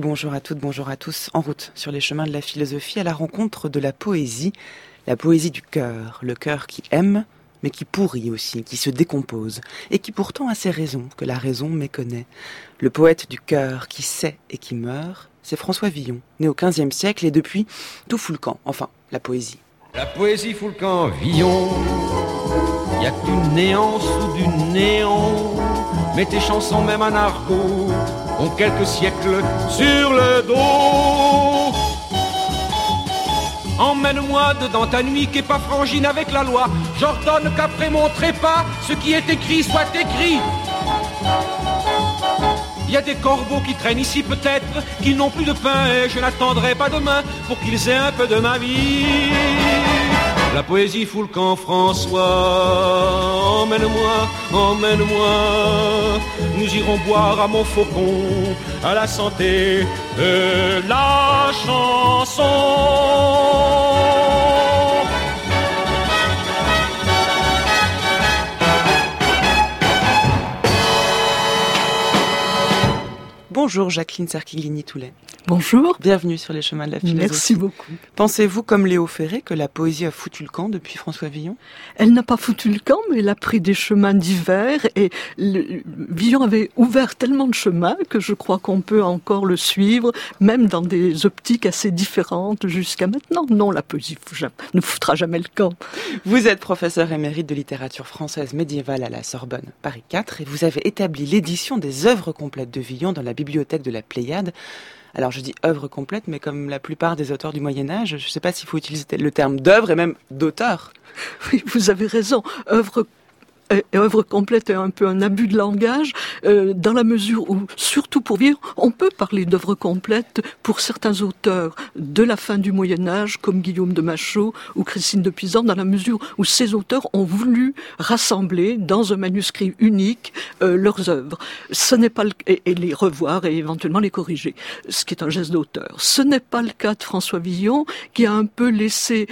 bonjour à toutes, bonjour à tous, en route sur les chemins de la philosophie à la rencontre de la poésie du cœur, le cœur qui aime, mais qui pourrit aussi, qui se décompose, et qui pourtant a ses raisons, que la raison méconnaît. Le poète du cœur qui sait et qui meurt, c'est François Villon, né au XVe siècle et depuis tout fout le camp, enfin, la poésie. La poésie fout le camp, Villon, y a que du néant sous du néant, mais tes chansons, même en argot, ont quelques siècles sur le dos. Emmène-moi dedans ta nuit qui est pas frangine avec la loi. J'ordonne qu'après mon trépas, ce qui est écrit soit écrit. Il y a des corbeaux qui traînent ici peut-être, qu'ils n'ont plus de pain et je n'attendrai pas demain pour qu'ils aient un peu de ma vie. La poésie fout le camp, François, emmène-moi, emmène-moi. Nous irons boire à Montfaucon, à la santé de la chanson. Bonjour Jacqueline Cerchiglini-Toulet. Bonjour. Bienvenue sur les chemins de la philosophie. Merci beaucoup. Pensez-vous, comme Léo Ferré, que la poésie a foutu le camp depuis François Villon ? Elle n'a pas foutu le camp, mais elle a pris des chemins divers et Villon avait ouvert tellement de chemins que je crois qu'on peut encore le suivre, même dans des optiques assez différentes jusqu'à maintenant. Non, la poésie ne foutra jamais le camp. Vous êtes professeur émérite de littérature française médiévale à la Sorbonne, Paris 4, et vous avez établi l'édition des œuvres complètes de Villon dans la bibliothèque de la Pléiade. Alors je dis œuvre complète, mais comme la plupart des auteurs du Moyen-Âge, je ne sais pas s'il faut utiliser le terme d'œuvre et même d'auteur. Oui, vous avez raison. Œuvre complète est un peu un abus de langage, dans la mesure où, surtout pour Villon, on peut parler d'œuvre complète pour certains auteurs de la fin du Moyen-Âge, comme Guillaume de Machaut ou Christine de Pisan, dans la mesure où ces auteurs ont voulu rassembler dans un manuscrit unique leurs œuvres. Ce n'est pas et les revoir et éventuellement les corriger, ce qui est un geste d'auteur. Ce n'est pas le cas de François Villon, qui a un peu laissé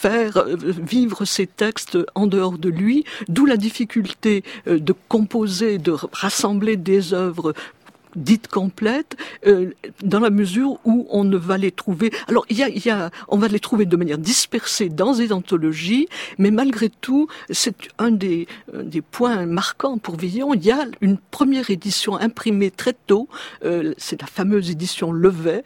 vivre ses textes en dehors de lui, d'où la difficulté de composer, de rassembler des œuvres dites complètes, dans la mesure où on ne va les trouver. Alors, on va les trouver de manière dispersée dans des anthologies, mais malgré tout, c'est un des points marquants pour Villon. Il y a une première édition imprimée très tôt, c'est la fameuse édition Levet,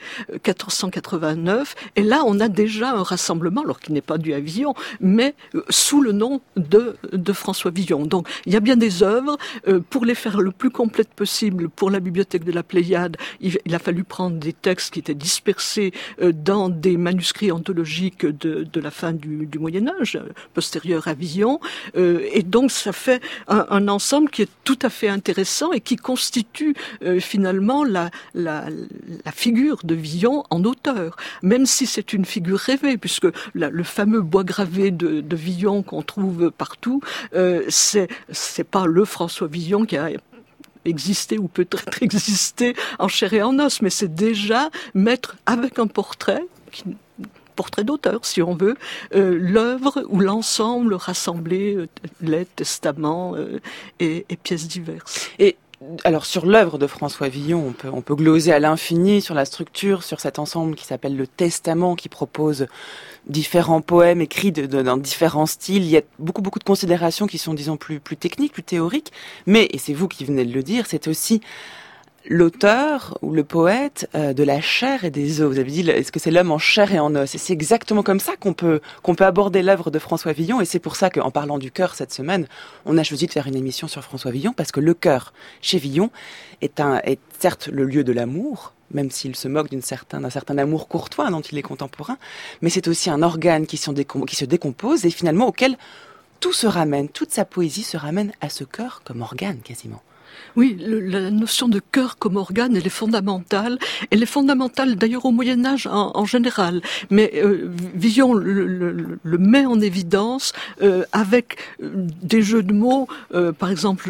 1489, et là, on a déjà un rassemblement, alors qu'il n'est pas dû à Villon, mais sous le nom de François Villon. Donc, il y a bien des œuvres, pour les faire le plus complètes possible pour la bibliothèque de la Pléiade, il a fallu prendre des textes qui étaient dispersés dans des manuscrits anthologiques de la fin du Moyen-Âge, postérieur à Villon, et donc ça fait un ensemble qui est tout à fait intéressant et qui constitue finalement la figure de Villon en auteur, même si c'est une figure rêvée, puisque le fameux bois gravé de Villon qu'on trouve partout, c'est pas le François Villon qui a exister ou peut-être exister en chair et en os, mais c'est déjà mettre avec un portrait d'auteur, si on veut, l'œuvre ou l'ensemble rassemblé, lettres, testaments et pièces diverses. Et alors sur l'œuvre de François Villon, on peut gloser à l'infini sur la structure, sur cet ensemble qui s'appelle le Testament, qui propose différents poèmes écrits dans différents styles. Il y a beaucoup de considérations qui sont, disons, plus techniques, plus théoriques. Mais, et c'est vous qui venez de le dire, c'est aussi l'auteur ou le poète de la chair et des os. Vous avez dit, est-ce que c'est l'homme en chair et en os ? Et c'est exactement comme ça qu'on peut aborder l'œuvre de François Villon. Et c'est pour ça qu'en parlant du cœur cette semaine, on a choisi de faire une émission sur François Villon, parce que le cœur, chez Villon, est certes le lieu de l'amour, même s'il se moque d'un certain amour courtois dont il est contemporain, mais c'est aussi un organe qui se décompose et finalement auquel tout se ramène, toute sa poésie se ramène à ce cœur comme organe quasiment. Oui, la notion de cœur comme organe, elle est fondamentale. Elle est fondamentale d'ailleurs au Moyen-Âge en général. Mais Villon le met en évidence avec des jeux de mots. Par exemple,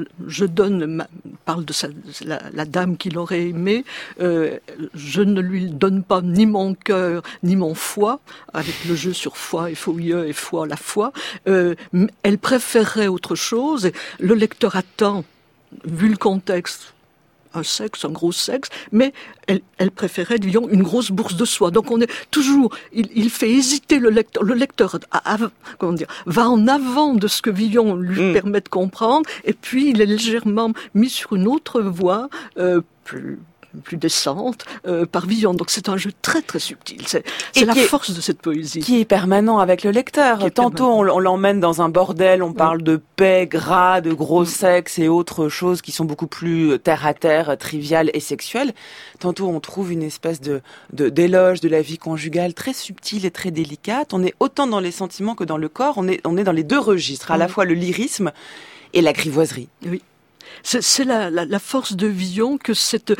parle de la dame qu'il aurait aimée. Je ne lui donne pas ni mon cœur ni mon foie, avec le jeu sur foie et fouilleux et foi, la foi. Elle préférerait autre chose. Le lecteur attend, vu le contexte, un sexe, un gros sexe, mais elle préférait, disons, une grosse bourse de soie. Donc on est toujours, il fait hésiter le lecteur. Le lecteur, comment dire, va en avant de ce que Villon lui permet de comprendre, et puis il est légèrement mis sur une autre voie, plus décente, par Villon. Donc c'est un jeu très très subtil. C'est la force de cette poésie. Qui est permanent avec le lecteur. Tantôt on l'emmène dans un bordel, on parle de paix, gras, de gros sexe et autres choses qui sont beaucoup plus terre à terre, triviales et sexuelles. Tantôt on trouve une espèce d'éloge de la vie conjugale très subtile et très délicate. On est autant dans les sentiments que dans le corps. On est dans les deux registres, à la fois le lyrisme et la grivoiserie. Oui. C'est la force de Villon que cette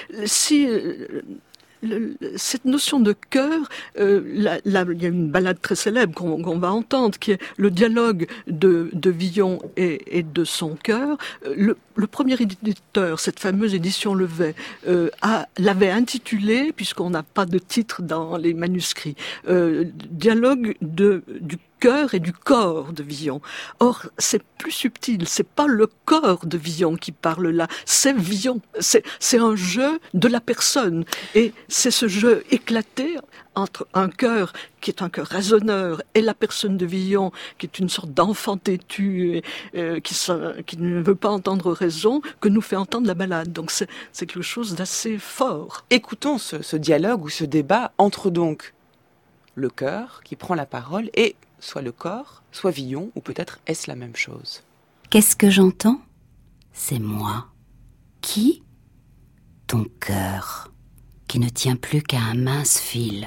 notion de cœur, il y a une ballade très célèbre qu'on va entendre, qui est le dialogue de Villon et de son cœur. Le premier éditeur, cette fameuse édition Levet, l'avait intitulé, puisqu'on n'a pas de titre dans les manuscrits, dialogue du cœur et du corps de Villon. Or, c'est plus subtil, c'est pas le corps de Villon qui parle là, c'est Villon. C'est un jeu de la personne. Et c'est ce jeu éclaté entre un cœur qui est un cœur raisonneur et la personne de Villon qui est une sorte d'enfant têtu qui ne veut pas entendre raison, que nous fait entendre la ballade. Donc c'est quelque chose d'assez fort. Écoutons ce dialogue ou ce débat entre donc le cœur qui prend la parole et soit le corps, soit Villon, ou peut-être est-ce la même chose? Qu'est-ce que j'entends? C'est moi. Qui? Ton cœur, qui ne tient plus qu'à un mince fil.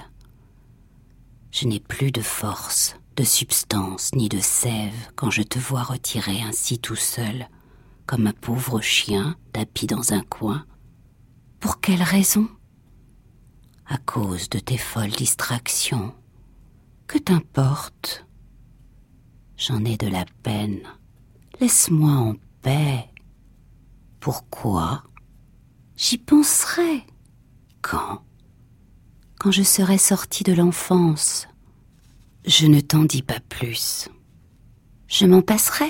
Je n'ai plus de force, de substance, ni de sève quand je te vois retirer ainsi tout seul, comme un pauvre chien tapi dans un coin. Pour quelle raison? À cause de tes folles distractions. Que t'importe? J'en ai de la peine. Laisse-moi en paix. Pourquoi? J'y penserai. Quand? Quand je serai sortie de l'enfance. Je ne t'en dis pas plus. Je m'en passerai.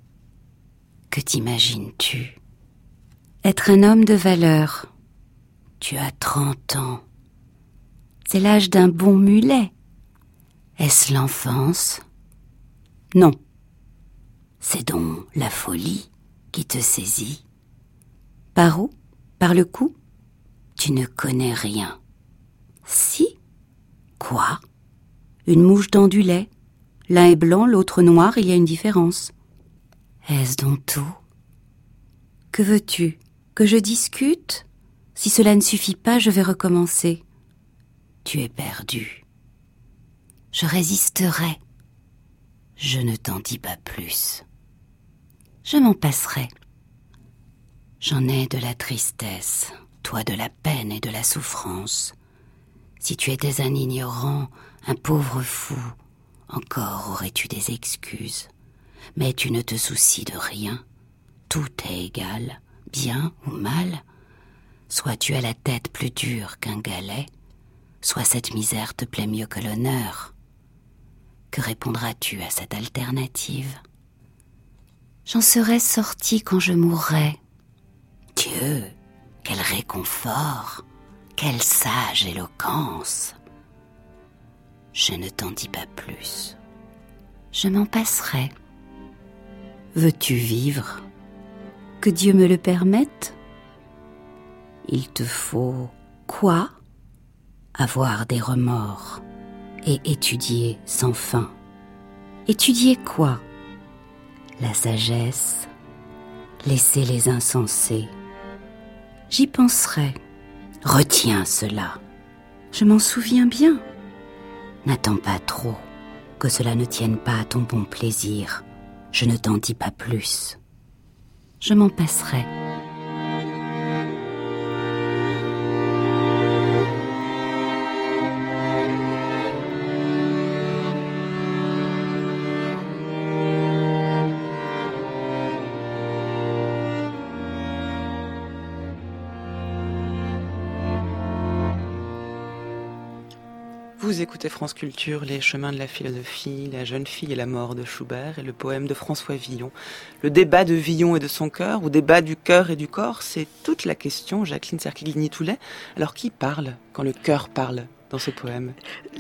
Que t'imagines-tu? Être un homme de valeur. Tu as 30 ans. C'est l'âge d'un bon mulet. Est-ce l'enfance? Non. C'est donc la folie qui te saisit. Par où? Par le cou? Tu ne connais rien. Si? Quoi? Une mouche dans du lait. L'un est blanc, l'autre noir, il y a une différence. Est-ce donc tout? Que veux-tu? Que je discute? Si cela ne suffit pas, je vais recommencer. Tu es perdu. Je résisterai. Je ne t'en dis pas plus. Je m'en passerai. J'en ai de la tristesse, toi de la peine et de la souffrance. Si tu étais un ignorant, un pauvre fou, encore aurais-tu des excuses. Mais tu ne te soucies de rien. Tout est égal, bien ou mal. Soit tu as la tête plus dure qu'un galet, soit cette misère te plaît mieux que l'honneur. Que répondras-tu à cette alternative? J'en serai sortie quand je mourrai. Dieu, quel réconfort, quelle sage éloquence. Je ne t'en dis pas plus. Je m'en passerai. Veux-tu vivre? Que Dieu me le permette? Il te faut quoi? Avoir des remords et étudier sans fin. Étudier quoi? La sagesse, laisser les insensés. J'y penserai. Retiens cela. Je m'en souviens bien. N'attends pas trop, que cela ne tienne pas à ton bon plaisir. Je ne t'en dis pas plus. Je m'en passerai. Vous écoutez France Culture, les chemins de la philosophie, la jeune fille et la mort de Schubert et le poème de François Villon. Le débat de Villon et de son cœur, ou débat du cœur et du corps, c'est toute la question, Jacqueline Cerquilini-Toulet. Alors qui parle quand le cœur parle dans ce poème?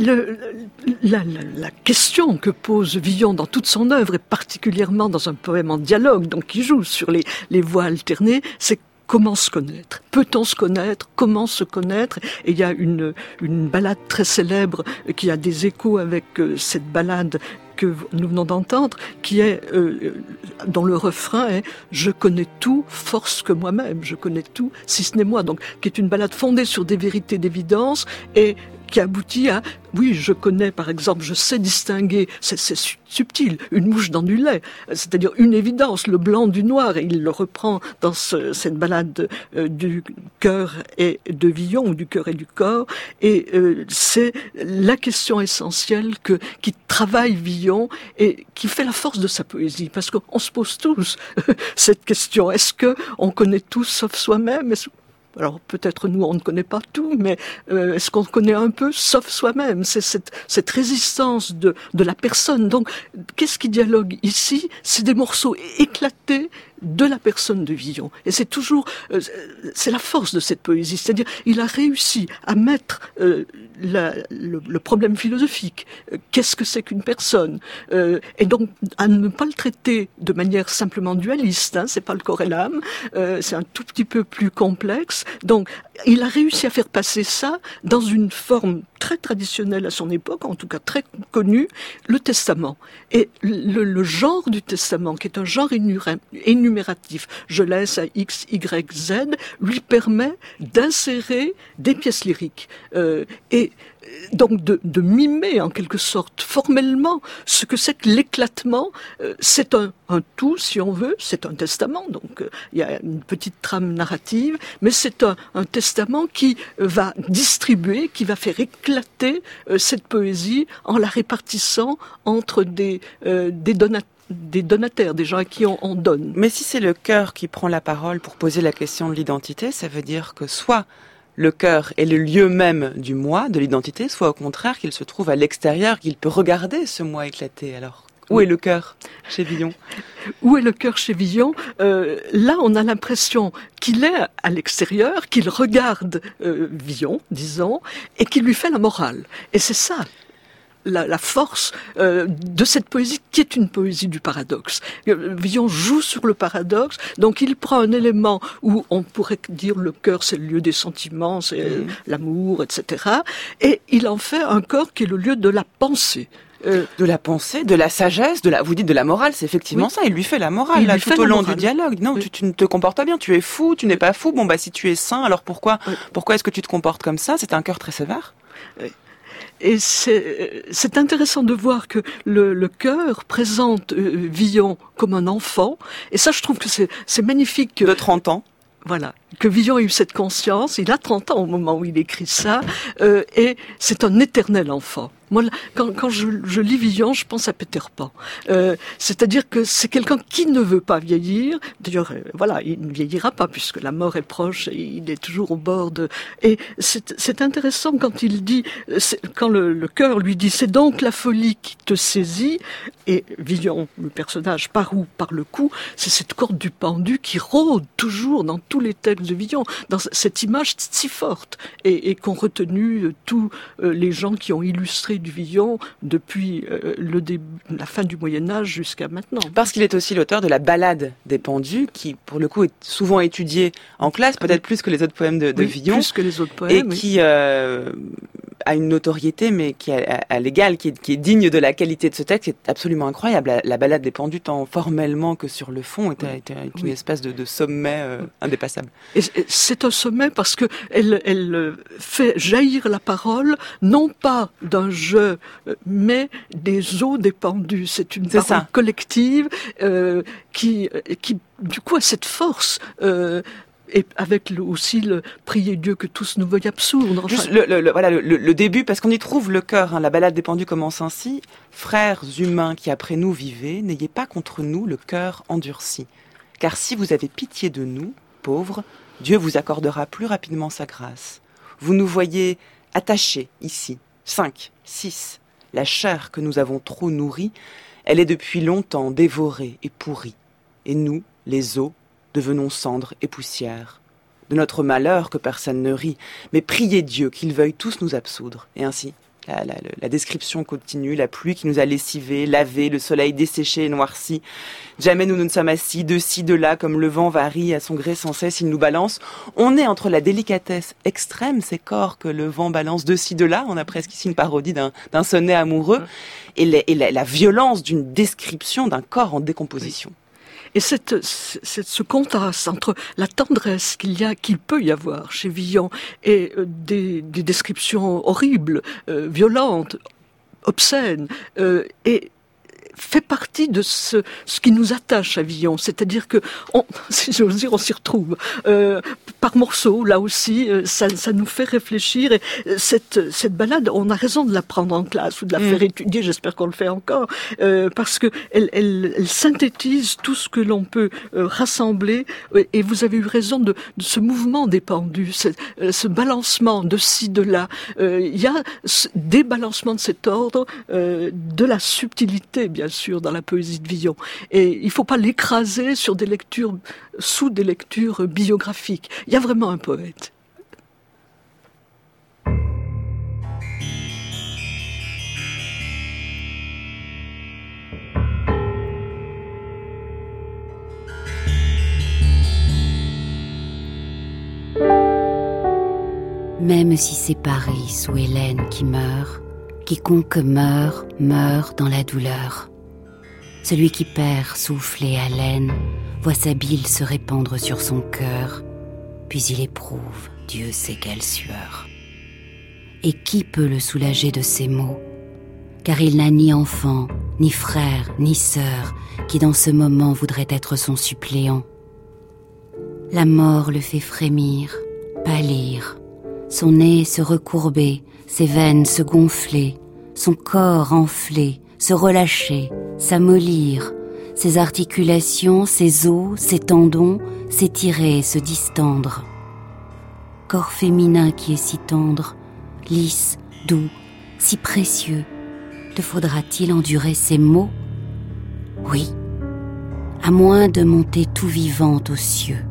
La question que pose Villon dans toute son œuvre, et particulièrement dans un poème en dialogue, donc qui joue sur les voix alternées, c'est comment se connaître? Peut-on se connaître? Comment se connaître? Et il y a une ballade très célèbre qui a des échos avec cette ballade que nous venons d'entendre, qui est dont le refrain est « Je connais tout, force que moi-même, je connais tout, si ce n'est moi ». Donc, qui est une ballade fondée sur des vérités d'évidence et qui aboutit à, oui, je connais, par exemple, je sais distinguer, c'est subtil, une mouche dans du lait, c'est-à-dire une évidence, le blanc du noir, et il le reprend dans cette ballade du cœur et de Villon, ou du cœur et du corps, et c'est la question essentielle qui travaille Villon et qui fait la force de sa poésie, parce qu'on se pose tous cette question, est-ce que on connaît tout sauf soi-même? Alors peut-être nous on ne connaît pas tout, mais est-ce qu'on connaît un peu sauf soi-même? C'est cette résistance de la personne. Donc qu'est-ce qui dialogue ici? C'est des morceaux éclatés de la personne de Villon. Et c'est toujours, c'est la force de cette poésie. C'est-à-dire, il a réussi à mettre le problème philosophique. Qu'est-ce que c'est qu'une personne? Et donc, à ne pas le traiter de manière simplement dualiste. Hein, c'est pas le corps et l'âme. C'est un tout petit peu plus complexe. Donc, il a réussi à faire passer ça dans une forme très traditionnelle à son époque, en tout cas très connue, le testament. Et le genre du testament, qui est un genre énumératif, je laisse à X, Y, Z, lui permet d'insérer des pièces lyriques. Et donc de mimer en quelque sorte formellement ce que c'est que l'éclatement. C'est un tout, si on veut, c'est un testament, donc il y a une petite trame narrative, mais c'est un testament qui va distribuer, qui va faire éclater cette poésie en la répartissant entre des donataires, des gens à qui on donne. Mais si c'est le cœur qui prend la parole pour poser la question de l'identité, ça veut dire que soit le cœur est le lieu même du moi, de l'identité, soit au contraire qu'il se trouve à l'extérieur, qu'il peut regarder ce moi éclater. Alors, où est le cœur chez Villon? Où est le cœur chez Villon? Là, on a l'impression qu'il est à l'extérieur, qu'il regarde Villon, disons, et qu'il lui fait la morale. Et c'est ça la force de cette poésie qui est une poésie du paradoxe. Villon joue sur le paradoxe, donc il prend un élément où on pourrait dire le cœur c'est le lieu des sentiments, c'est l'amour, etc. Et il en fait un corps qui est le lieu de la pensée. De la pensée, de la sagesse, vous dites de la morale, c'est effectivement ça, il lui fait la morale là, tout au long du dialogue. Non, tu ne te comportes pas bien, tu es fou, tu n'es pas fou, bon bah si tu es sain, alors pourquoi est-ce que tu te comportes comme ça? C'est un cœur très sévère. Et c'est intéressant de voir que le cœur présente Villon comme un enfant, et ça je trouve que c'est magnifique. De 30 ans. Voilà, que Villon ait eu cette conscience, il a 30 ans au moment où il écrit ça, et c'est un éternel enfant. Moi, quand je lis Villon, je pense à Peter Pan. C'est-à-dire que c'est quelqu'un qui ne veut pas vieillir. D'ailleurs, voilà, il ne vieillira pas puisque la mort est proche et il est toujours au bord de... Et c'est intéressant quand il dit, quand le cœur lui dit, c'est donc la folie qui te saisit. Et Villon, le personnage, par où? Par le cou. C'est cette corde du pendu qui rôde toujours dans tous les textes de Villon, dans cette image si forte et qu'ont retenu tous les gens qui ont illustré du Villon depuis la fin du Moyen-Âge jusqu'à maintenant. Parce qu'il est aussi l'auteur de la Ballade des pendus, qui pour le coup est souvent étudiée en classe, peut-être plus que les autres poèmes de Villon. Plus que les autres poèmes, et qui a une notoriété, mais qui à l'égal, qui est digne de la qualité de ce texte, est absolument incroyable. La Ballade des pendus, tant formellement que sur le fond, est une espèce de sommet indépassable. Et c'est un sommet parce que elle fait jaillir la parole, non pas d'un jeu, mais des eaux des pendus. C'est une parole collective qui du coup a cette force. Et avec aussi le prier Dieu que tous nous veuillent absoudre. Juste le début, parce qu'on y trouve le cœur. La Ballade des pendus commence ainsi. Frères humains qui après nous vivez, n'ayez pas contre nous le cœur endurci. Car si vous avez pitié de nous, pauvres, Dieu vous accordera plus rapidement sa grâce. Vous nous voyez attachés ici, 5, 6. La chair que nous avons trop nourrie, elle est depuis longtemps dévorée et pourrie. Et nous, les os, devenons cendres et poussière. De notre malheur que personne ne rit, mais priez Dieu qu'il veuille tous nous absoudre. Et ainsi, la description continue, la pluie qui nous a lessivés, lavés, le soleil desséché et noirci. Jamais nous ne sommes assis, de ci, de là, comme le vent varie à son gré sans cesse, il nous balance. On est entre la délicatesse extrême, ces corps que le vent balance de ci, de là, on a presque ici une parodie d'un sonnet amoureux, et la violence d'une description d'un corps en décomposition. Et ce contraste entre la tendresse qu'il peut y avoir chez Villon et des descriptions horribles, violentes, obscènes, et fait partie de ce qui nous attache à Villon, c'est-à-dire que, si j'ose dire, on s'y retrouve par morceaux. Là aussi, ça nous fait réfléchir. Et cette balade, on a raison de la prendre en classe ou de la faire étudier. J'espère qu'on le fait encore, parce que elle synthétise tout ce que l'on peut rassembler. Et vous avez eu raison de ce mouvement des pendus, ce balancement de ci, de là. Il y a des balancements de cet ordre, de la subtilité, bien sûr, dans la poésie de Villon. Et il ne faut pas l'écraser sur sous des lectures biographiques. Il y a vraiment un poète. Même si c'est Paris sous Hélène qui meurt, quiconque meurt, meurt dans la douleur. Celui qui perd souffle et haleine voit sa bile se répandre sur son cœur, puis il éprouve Dieu sait quelle sueur. Et qui peut le soulager de ces maux? Car il n'a ni enfant, ni frère, ni sœur, qui dans ce moment voudrait être son suppléant. La mort le fait frémir, pâlir, son nez se recourber, ses veines se gonfler, son corps enfler, se relâcher, s'amollir, ses articulations, ses os, ses tendons s'étirer et se distendre. Corps féminin qui est si tendre, lisse, doux, si précieux, te faudra-t-il endurer ces maux? Oui, à moins de monter tout vivante aux cieux.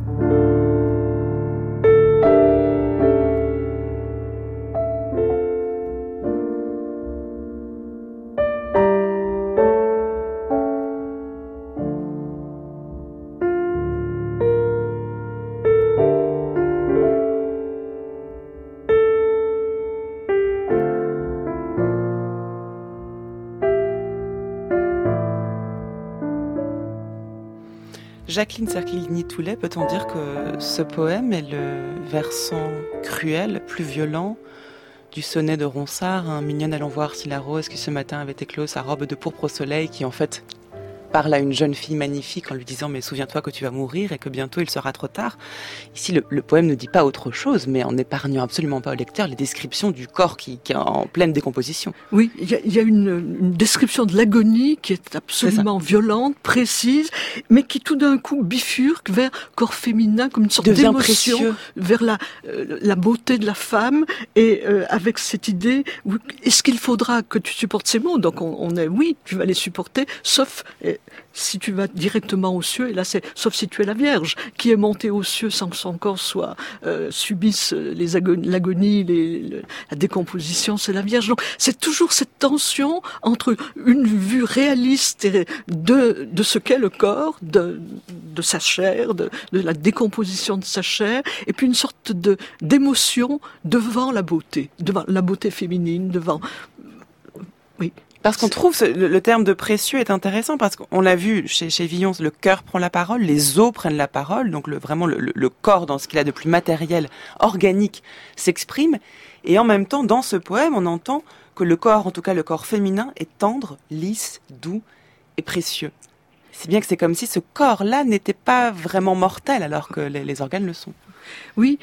Jacqueline Cerquilini-Toulet, peut-on dire que ce poème est le versant cruel, plus violent du sonnet de Ronsard, Mignonne, allons voir si la rose qui ce matin avait éclos sa robe de pourpre au soleil, qui en fait parle à une jeune fille magnifique en lui disant « mais souviens-toi que tu vas mourir et que bientôt il sera trop tard ». Ici, le poème ne dit pas autre chose, mais en n'épargnant absolument pas au lecteur les descriptions du corps qui est en pleine décomposition. Oui, il y a une description de l'agonie qui est absolument violente, précise, mais qui tout d'un coup bifurque vers corps féminin, comme une sorte d'émotion, précieux, vers la beauté de la femme, et avec cette idée, est-ce qu'il faudra que tu supportes ces mots? Donc on est, oui, tu vas les supporter, sauf si tu vas directement aux cieux, et là sauf si tu es la Vierge, qui est montée aux cieux sans que son corps subisse l'agonie, la décomposition, c'est la Vierge. Donc c'est toujours cette tension entre une vue réaliste de ce qu'est le corps, de sa chair, de la décomposition de sa chair, et puis une sorte d'émotion devant la beauté féminine, devant... Oui. Parce qu'on trouve le terme de précieux est intéressant parce qu'on l'a vu chez Villon, le cœur prend la parole, les os prennent la parole, donc vraiment le corps dans ce qu'il a de plus matériel, organique, s'exprime. Et en même temps, dans ce poème, on entend que le corps, en tout cas le corps féminin, est tendre, lisse, doux et précieux. C'est bien que c'est comme si ce corps-là n'était pas vraiment mortel alors que les organes le sont. Oui,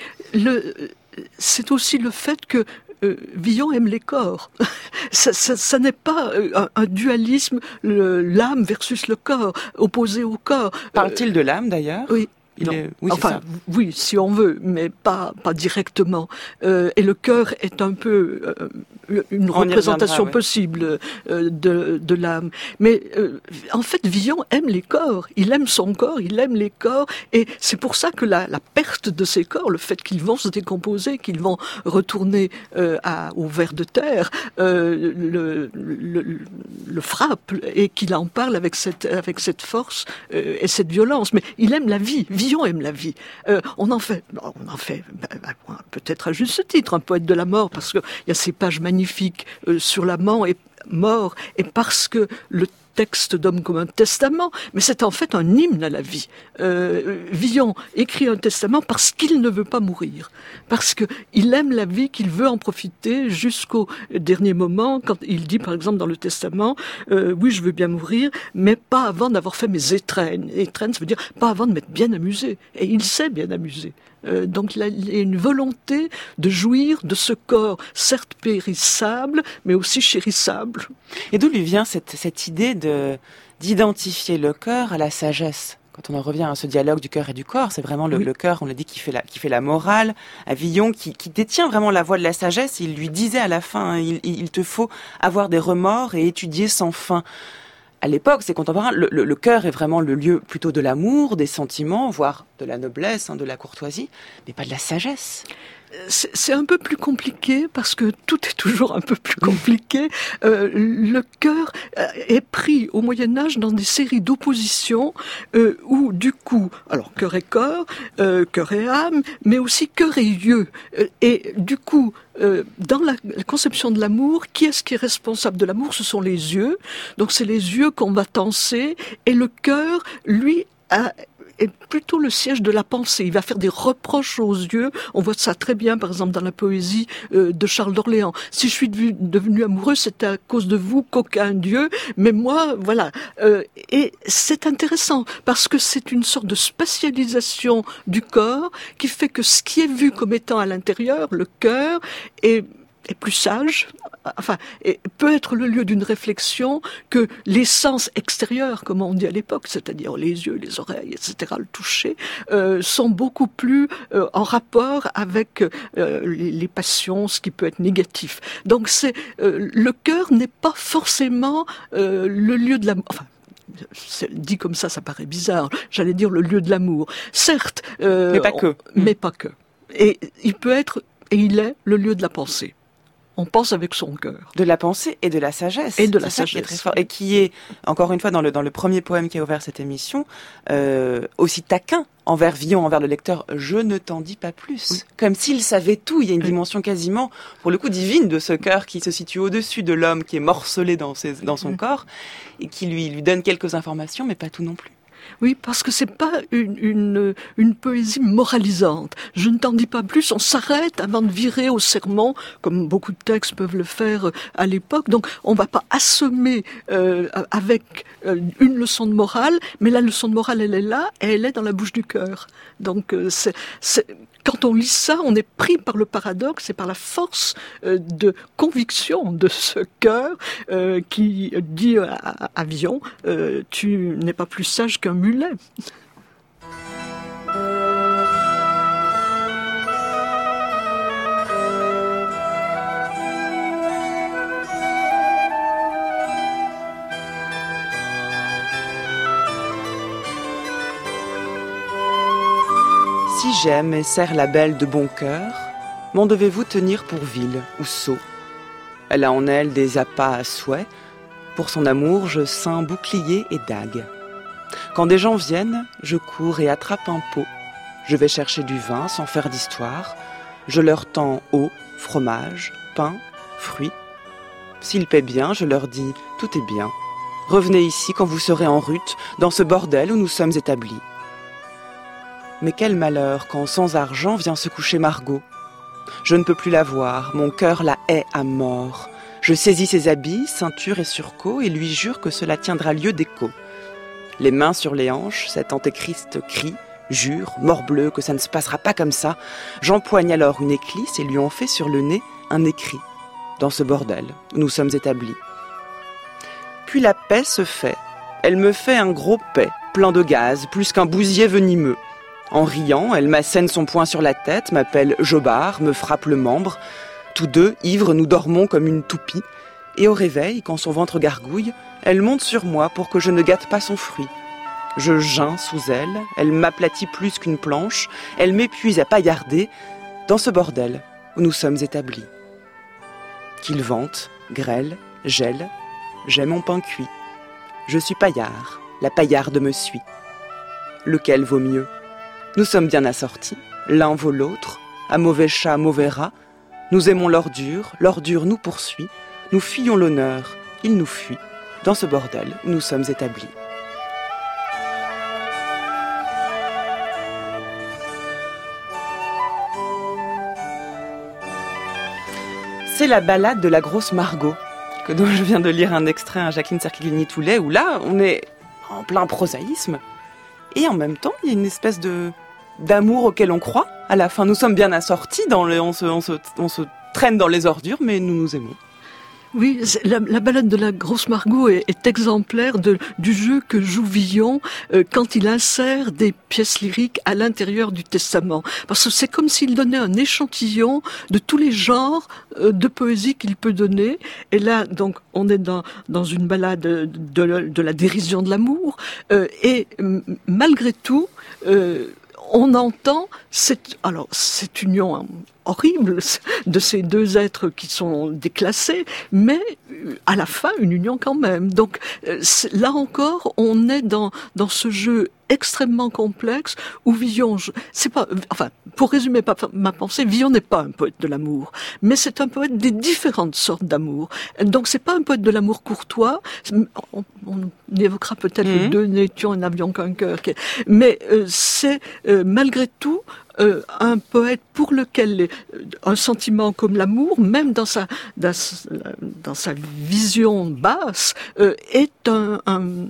c'est aussi le fait que Villon aime les corps. Ça n'est pas un dualisme, l'âme versus le corps, opposé au corps. Parle-t-il de l'âme d'ailleurs ? Oui. Oui, si on veut, mais pas directement. Et le cœur est un peu une représentation possible de l'âme. Mais en fait, Villon aime les corps. Il aime son corps, il aime les corps. Et c'est pour ça que la perte de ces corps, le fait qu'ils vont se décomposer, qu'ils vont retourner au ver de terre, le frappe et qu'il en parle avec cette force et cette violence. Mais il aime la vie. Villon aime la vie. On en fait peut-être à juste titre un poète de la mort, parce qu'il y a ces pages magnifiques sur la mort et parce que le texte d'Homme comme un testament, mais c'est en fait un hymne à la vie. Villon écrit un testament parce qu'il ne veut pas mourir, parce qu'il aime la vie, qu'il veut en profiter jusqu'au dernier moment, quand il dit par exemple dans le testament, oui je veux bien mourir, mais pas avant d'avoir fait mes étrennes. Étrennes, ça veut dire pas avant de m'être bien amusé, et il s'est bien amusé. Donc il a une volonté de jouir de ce corps, certes périssable, mais aussi chérissable. Et d'où lui vient cette idée d'identifier le cœur à la sagesse? Quand on en revient à ce dialogue du cœur et du corps, c'est vraiment le cœur, on l'a dit, qui fait la morale. À Villon, qui détient vraiment la voie de la sagesse, il lui disait à la fin, il te faut avoir des remords et étudier sans fin. À l'époque, c'est contemporain, le cœur est vraiment le lieu plutôt de l'amour, des sentiments, voire de la noblesse, de la courtoisie, mais pas de la sagesse. C'est un peu plus compliqué parce que tout est toujours un peu plus compliqué. Le cœur est pris au Moyen-Âge dans des séries d'oppositions où du coup, alors cœur et corps, cœur et âme, mais aussi cœur et yeux. Et du coup, dans la conception de l'amour, qui est-ce qui est responsable de l'amour? Ce sont les yeux. Donc c'est les yeux qu'on va tenser et le cœur, lui, est plutôt le siège de la pensée. Il va faire des reproches aux yeux. On voit ça très bien, par exemple, dans la poésie de Charles d'Orléans. Si je suis devenu amoureux, c'est à cause de vous, coquin Dieu. Mais moi, voilà. Et c'est intéressant parce que c'est une sorte de spatialisation du corps qui fait que ce qui est vu comme étant à l'intérieur, le cœur, est plus sage, et peut être le lieu d'une réflexion que les sens extérieurs, comme on dit à l'époque, c'est-à-dire les yeux, les oreilles, etc., le toucher, sont beaucoup plus en rapport avec les passions, ce qui peut être négatif. Donc le cœur n'est pas forcément le lieu de l'amour. Dit comme ça paraît bizarre. J'allais dire le lieu de l'amour. Certes, mais pas que. Mais pas que. Et il peut être, et il est, le lieu de la pensée. On pense avec son cœur. De la pensée et de la sagesse. Et de la sagesse. Qui est très fort. Et qui est, encore une fois, dans le premier poème qui a ouvert cette émission, aussi taquin envers Villon, envers le lecteur. Je ne t'en dis pas plus. Oui. Comme s'il savait tout. Il y a une dimension quasiment, pour le coup, divine de ce cœur qui se situe au-dessus de l'homme, qui est morcelé dans son corps, et qui lui donne quelques informations, mais pas tout non plus. Oui, parce que c'est pas une poésie moralisante. Je ne t'en dis pas plus, on s'arrête avant de virer au sermon, comme beaucoup de textes peuvent le faire à l'époque. Donc, on va pas assommer avec une leçon de morale, mais la leçon de morale, elle est là, et elle est dans la bouche du cœur. Donc, quand on lit ça, on est pris par le paradoxe et par la force de conviction de ce cœur qui dit à Villon, tu n'es pas plus sage qu'un mulet. Si j'aime et serre la belle de bon cœur, m'en devez-vous tenir pour vil ou sot? Elle a en elle des appâts à souhait, pour son amour je ceins bouclier et dague. Quand des gens viennent, je cours et attrape un pot, je vais chercher du vin sans faire d'histoire, je leur tends eau, fromage, pain, fruits. S'ils paient bien, je leur dis « tout est bien, revenez ici quand vous serez en rut, dans ce bordel où nous sommes établis. » Mais quel malheur quand sans argent vient se coucher Margot. Je ne peux plus la voir, mon cœur la hait à mort. Je saisis ses habits, ceinture et surcot, et lui jure que cela tiendra lieu d'écho. Les mains sur les hanches, cet antéchrist crie, jure, morbleu, que ça ne se passera pas comme ça. J'empoigne alors une éclisse et lui en fais sur le nez un écrit, dans ce bordel où nous sommes établis. Puis la paix se fait. Elle me fait un gros paix, plein de gaz, plus qu'un bousier venimeux. En riant, elle m'assène son poing sur la tête, m'appelle Jobard, me frappe le membre. Tous deux, ivres, nous dormons comme une toupie. Et au réveil, quand son ventre gargouille, elle monte sur moi pour que je ne gâte pas son fruit. Je geins sous elle m'aplatit plus qu'une planche, elle m'épuise à paillarder dans ce bordel où nous sommes établis. Qu'il vente, grêle, gèle, j'ai mon pain cuit. Je suis paillard, la paillarde me suit. Lequel vaut mieux ? Nous sommes bien assortis, l'un vaut l'autre, à mauvais chat, mauvais rat. Nous aimons l'ordure nous poursuit, nous fuyons l'honneur, il nous fuit, dans ce bordel où nous sommes établis. C'est la ballade de la grosse Margot, dont je viens de lire un extrait à Jacqueline Cerchilini-Toulet, où là, on est en plein prosaïsme. Et en même temps, il y a une espèce d'amour auquel on croit. À la fin, nous sommes bien assortis, on se traîne dans les ordures, mais nous nous aimons. Oui, la ballade de la grosse Margot est exemplaire du jeu que joue Villon quand il insère des pièces lyriques à l'intérieur du Testament. Parce que c'est comme s'il donnait un échantillon de tous les genres de poésie qu'il peut donner. Et là, donc, on est dans une ballade de la dérision de l'amour. Et malgré tout, on entend cette union horrible de ces deux êtres qui sont déclassés, mais à la fin, une union quand même. Donc là encore, on est dans ce jeu extrêmement complexe où Villon, pour résumer ma pensée, Villon n'est pas un poète de l'amour, mais c'est un poète des différentes sortes d'amour. Donc c'est pas un poète de l'amour courtois. On évoquera peut-être les deux n'étions et n'avions qu'un cœur, mais c'est malgré tout un poète pour lequel un sentiment comme l'amour, même dans sa vision basse, est un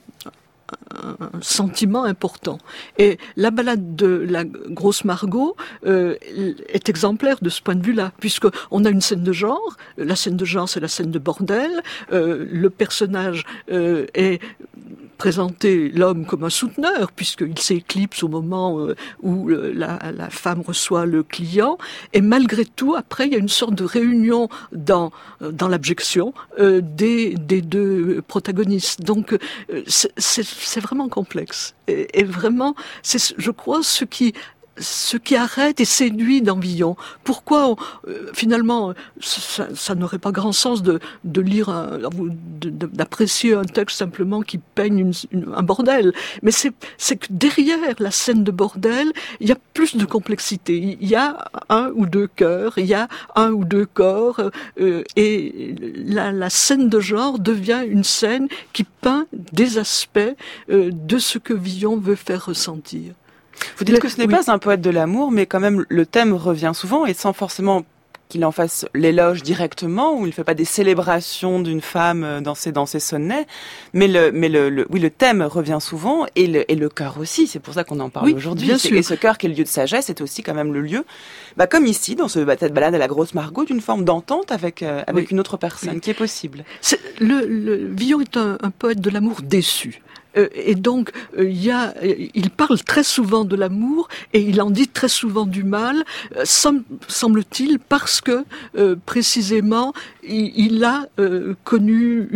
sentiment important. Et la ballade de la grosse Margot est exemplaire de ce point de vue-là, puisque on a une scène de genre. La scène de genre, c'est la scène de bordel. Le personnage est présenté l'homme comme un souteneur, puisqu'il s'éclipse au moment où la femme reçoit le client. Et malgré tout, après, il y a une sorte de réunion dans l'abjection des deux protagonistes. Donc, c'est vraiment complexe. Et vraiment, c'est, je crois, ce qui arrête et séduit dans Villon. Pourquoi finalement ça n'aurait pas grand sens de lire d'apprécier un texte simplement qui peigne un bordel, mais c'est que derrière la scène de bordel il y a plus de complexité, il y a un ou deux cœurs, il y a un ou deux corps, et la scène de genre devient une scène qui peint des aspects de ce que Villon veut faire ressentir. Vous dites que ce n'est pas un poète de l'amour, mais quand même le thème revient souvent, et sans forcément qu'il en fasse l'éloge directement, ou il ne fait pas des célébrations d'une femme dans ses sonnets, mais le thème revient souvent, et le cœur aussi. C'est pour ça qu'on en parle aujourd'hui. Et ce cœur qui est le lieu de sagesse est aussi quand même le lieu, comme ici dans cette balade à la grosse Margot, d'une forme d'entente avec une autre personne qui est possible. Villon est un poète de l'amour déçu. Et donc, il parle très souvent de l'amour et il en dit très souvent du mal, semble-t-il, parce que précisément il a connu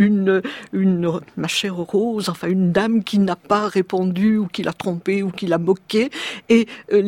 ma chère Rose, enfin une dame qui n'a pas répondu ou qui l'a trompé ou qui l'a moqué. Et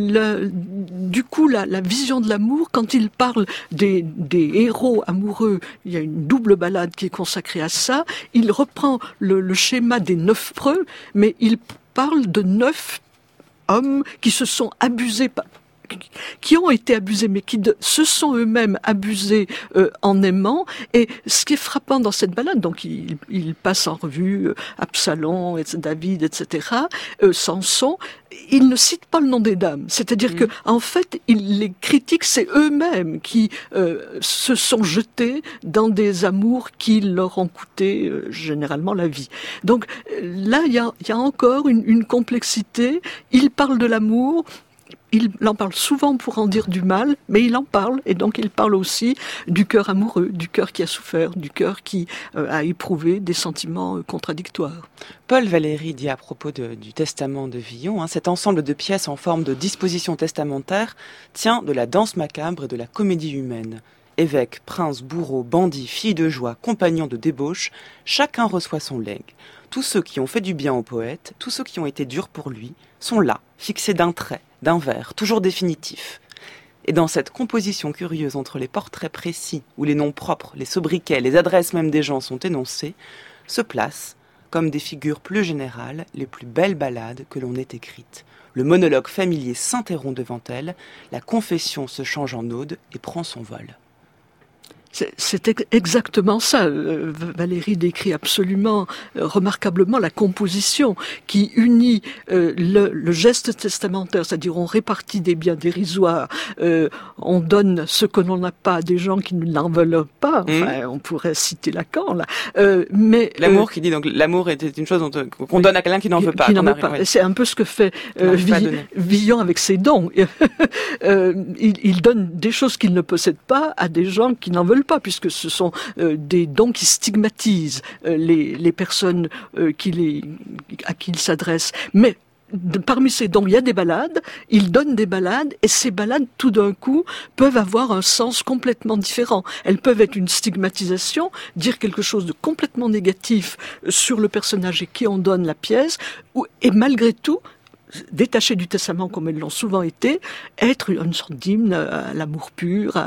du coup, la vision de l'amour, quand il parle des héros amoureux, il y a une double ballade qui est consacrée à ça. Il reprend le schéma des 9 preux, mais il parle de 9 hommes qui se sont abusés, qui ont été abusés, mais qui se sont eux-mêmes abusés en aimant. Et ce qui est frappant dans cette ballade, donc il passe en revue Absalom, David, etc., Samson, il ne cite pas le nom des dames. C'est-à-dire que, en fait, les critiques, c'est eux-mêmes qui se sont jetés dans des amours qui leur ont coûté généralement la vie. Donc là, il y a encore une complexité. Il parle de l'amour. il en parle souvent pour en dire du mal, mais il en parle, et donc il parle aussi du cœur amoureux, du cœur qui a souffert, du cœur qui a éprouvé des sentiments contradictoires. Paul Valéry dit à propos du testament de Villon, cet ensemble de pièces en forme de disposition testamentaire tient de la danse macabre et de la comédie humaine. Évêques, princes, bourreaux, bandits, filles de joie, compagnons de débauche, chacun reçoit son legs. Tous ceux qui ont fait du bien au poète, tous ceux qui ont été durs pour lui, sont là, fixés d'un trait, d'un vers, toujours définitif. Et dans cette composition curieuse entre les portraits précis, où les noms propres, les sobriquets, les adresses même des gens sont énoncés, se placent, comme des figures plus générales, les plus belles ballades que l'on ait écrites. Le monologue familier s'interrompt devant elle, la confession se change en ode et prend son vol. C'est exactement ça. Valéry décrit absolument, remarquablement la composition qui unit le geste testamentaire, c'est-à-dire on répartit des biens dérisoires, on donne ce que l'on n'a pas à des gens qui ne l'en veulent pas. Enfin, on pourrait citer Lacan là. Mais l'amour qui dit donc l'amour était une chose qu'on donne à quelqu'un qui n'en veut pas. Qui n'en veut pas. C'est un peu ce que fait Villon avec ses dons. Il donne des choses qu'il ne possède pas à des gens qui n'en veulent pas, puisque ce sont des dons qui stigmatisent les personnes à qui il s'adresse. Mais parmi ces dons, il y a des ballades, il donne des ballades, et ces ballades, tout d'un coup, peuvent avoir un sens complètement différent. Elles peuvent être une stigmatisation, dire quelque chose de complètement négatif sur le personnage à qui on donne la pièce, et malgré tout, détachés du testament comme elles l'ont souvent été, être une sorte d'hymne à l'amour pur,